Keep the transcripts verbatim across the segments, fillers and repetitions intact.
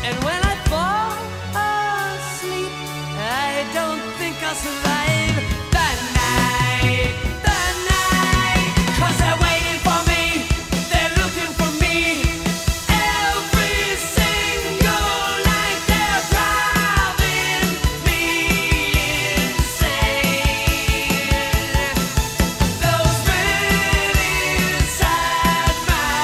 And when I fall asleep, I don't think I'll survive the night, the night. 'Cause they're waiting for me, they're looking for me. Every single night they're driving me insane. Those men inside my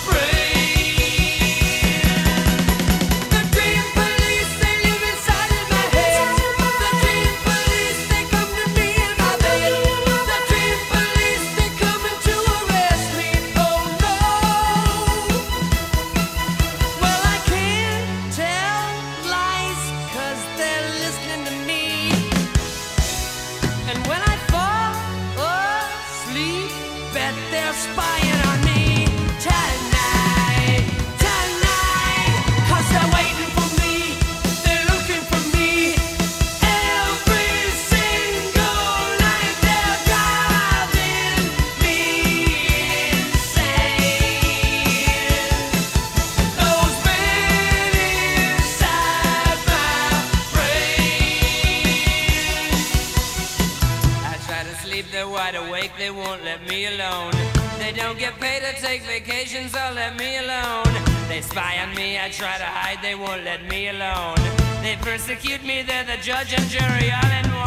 brain. The dream police, they live inside of my head. The dream police, they come to me in my bed. The dream police, they coming to arrest me. Oh no. Well, I can't tell lies 'cause they're listening to me. And when I fall asleep, bet they're spying on me tonight, tonight. 'Cause they're waiting for me, they're looking for me. Every single night they're driving me insane. Those men inside my brain. I try to sleep, they're wide awake, they won't let me alone. They don't get paid to take vacations, so let me alone. They spy on me, I try to hide, they won't let me alone. They persecute me, they're the judge and jury all in